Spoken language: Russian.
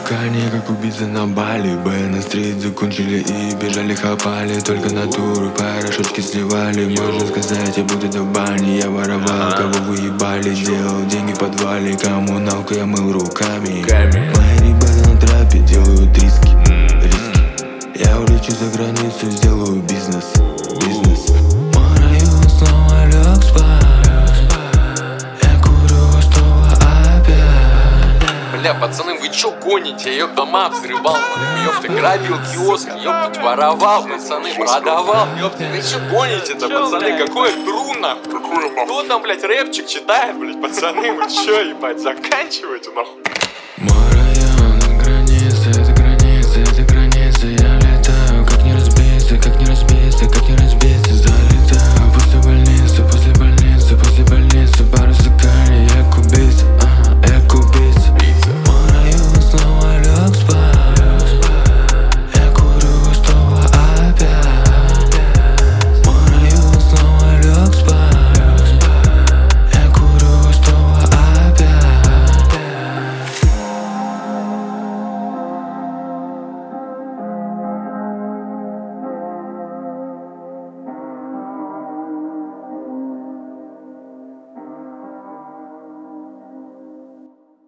Кони, как убийцы на Бали. Б на стрит закончили и бежали, хапали. Только натуру порошочки сливали. Можно сказать, я будто в бане. Я воровал, кого вы ебали. Делал деньги в подвале. Коммуналку я мыл руками. Мои ребята на трапе делают риски. Я улечу за границу, сделаю бизнес. Мой район снова лег спать. Я курю снова опять. Бля, пацаны, вы чё гоните? Я дома взрывал, ёпта, грабил киоск, ёпта, воровал, пацаны, продавал, ёпта. Вы чё гоните-то, пацаны? Какое тру, нахуй? Кто там, блядь, рэпчик читает, блядь, пацаны? Вы чё, ебать, заканчивайте, нахуй?